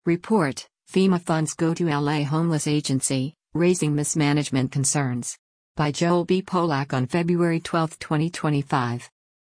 Report: FEMA funds go to LA homeless agency, raising mismanagement concerns. By Joel B. Polak on February 12, 2025.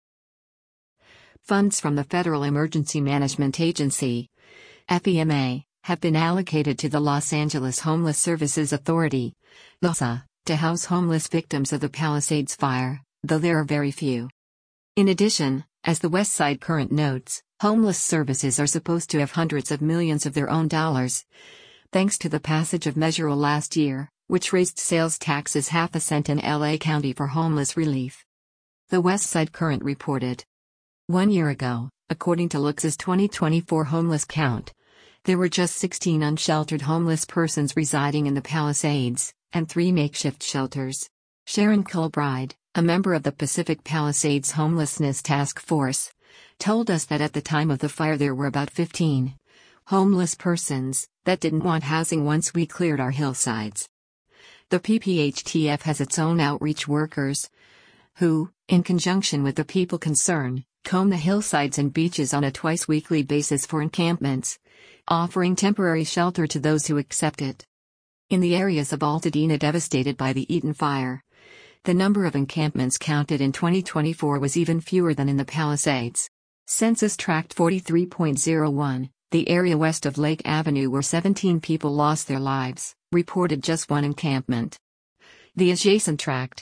Funds from the Federal Emergency Management Agency, FEMA, have been allocated to the Los Angeles Homeless Services Authority, LOSA, to house homeless victims of the Palisades fire, though there are very few. In addition, as the Westside Current notes, homeless services are supposed to have hundreds of millions of their own dollars, thanks to the passage of Measure O last year, which raised sales taxes half a cent in LA County for homeless relief. The Westside Current reported. 1 year ago, according to LOSA's 2024 homeless count, there were just 16 unsheltered homeless persons residing in the Palisades, and 3 makeshift shelters. Sharon Kilbride, a member of the Pacific Palisades Homelessness Task Force, told us that at the time of the fire there were about 15 homeless persons that didn't want housing once we cleared our hillsides. The PPHTF has its own outreach workers who, in conjunction with the people concerned, comb the hillsides and beaches on a twice-weekly basis for encampments, offering temporary shelter to those who accept it. In the areas of Altadena devastated by the Eaton fire, the number of encampments counted in 2024 was even fewer than in the Palisades. Census Tract 43.01, the area west of Lake Avenue where 17 people lost their lives, reported just 1 encampment. The adjacent tract,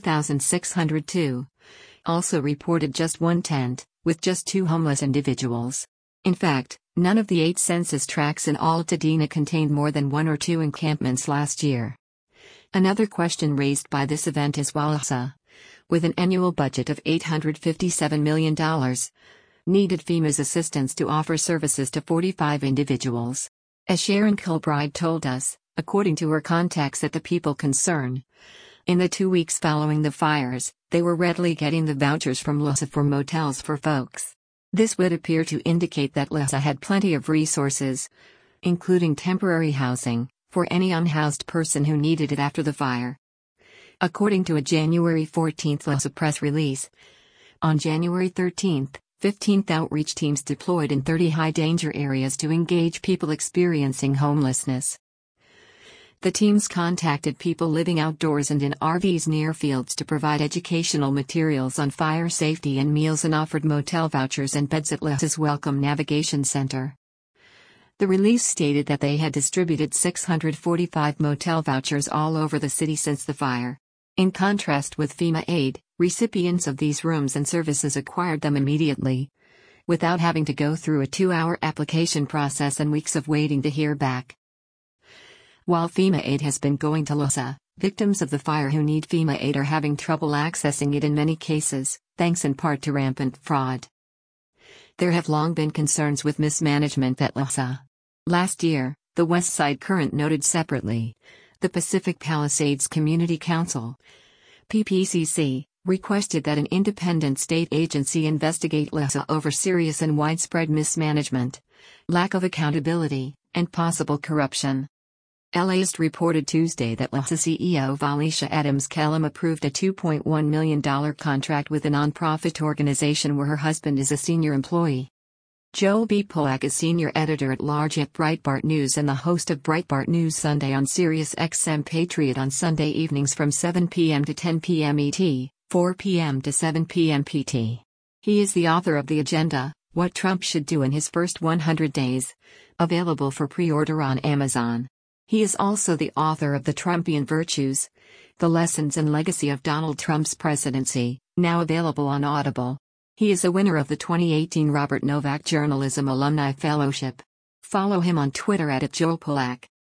4602, also reported just 1 tent, with just 2 homeless individuals. In fact, none of the 8 census tracts in Altadena contained more than 1 or 2 encampments last year. Another question raised by this event is why LOSA, with an annual budget of $857 million, needed FEMA's assistance to offer services to 45 individuals. As Sharon Kilbride told us, according to her contacts at the People Concern, in the 2 weeks following the fires, they were readily getting the vouchers from LOSA for motels for folks. This would appear to indicate that LOSA had plenty of resources, including temporary housing, for any unhoused person who needed it after the fire. According to a January 14 LOSA press release, on January 13, 15 outreach teams deployed in 30 high-danger areas to engage people experiencing homelessness. The teams contacted people living outdoors and in RVs near fields to provide educational materials on fire safety and meals and offered motel vouchers and beds at LOSA's Welcome Navigation Center. The release stated that they had distributed 645 motel vouchers all over the city since the fire. In contrast with FEMA aid, recipients of these rooms and services acquired them immediately, without having to go through a 2-hour application process and weeks of waiting to hear back. While FEMA aid has been going to LOSA, victims of the fire who need FEMA aid are having trouble accessing it in many cases, thanks in part to rampant fraud. There have long been concerns with mismanagement at LOSA. Last year, the Westside Current noted separately, the Pacific Palisades Community Council, PPCC, requested that an independent state agency investigate LOSA over serious and widespread mismanagement, lack of accountability, and possible corruption. LAist reported Tuesday that LOSA CEO Valisha Adams-Kellam approved a $2.1 million contract with a nonprofit organization where her husband is a senior employee. Joel B. Polak is senior editor-at-large at Breitbart News and the host of Breitbart News Sunday on Sirius XM Patriot on Sunday evenings from 7 p.m. to 10 p.m. ET, 4 p.m. to 7 p.m. PT. He is the author of The Agenda, What Trump Should Do in His First 100 Days, available for pre-order on Amazon. He is also the author of The Trumpian Virtues, The Lessons and Legacy of Donald Trump's Presidency, now available on Audible. He is a winner of the 2018 Robert Novak Journalism Alumni Fellowship. Follow him on Twitter @JoelPolak.